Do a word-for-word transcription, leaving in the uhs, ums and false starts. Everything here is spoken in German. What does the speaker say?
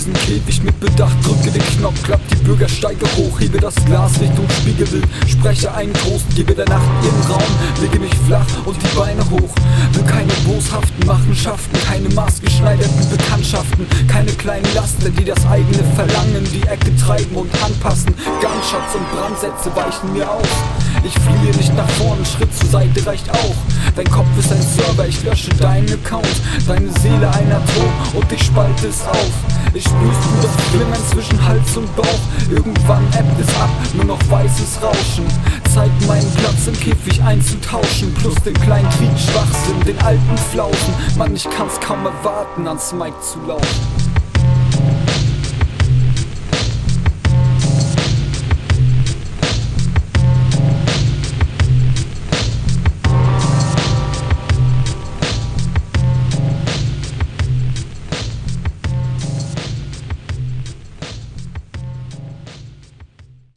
diesen Käfig mit Bedacht, drücke den Knopf, klapp die Bürgersteige hoch, hebe das Glas Richtung Spiegelbild, spreche einen Toast, gebe der Nacht ihren Raum, lege mich flach und die Beine hoch. Will keine boshaften Machenschaften, keine maßgeschneiderten Bekanntschaften, keine kleinen Lasten, die das eigene Verlangen die Ecke treiben und anpassen. Gunshotts und Brandsätze weichen mir aus. Ich fliehe nicht nach vorn, Schritt zur Seite reicht auch. Dein Kopf ist ein Server, ich lösche deinen Account, deine Seele ein Atom und ich spalte es auf. Ich spürst du das Flimmern zwischen Hals und Bauch. Irgendwann ebbt es ab, nur noch weißes Rauschen. Zeigt meinen Platz im Käfig einzutauschen, plus den kleinen Quietschwachsinn, den alten Flausen. Mann, ich kann's kaum erwarten, ans Mic zu laufen.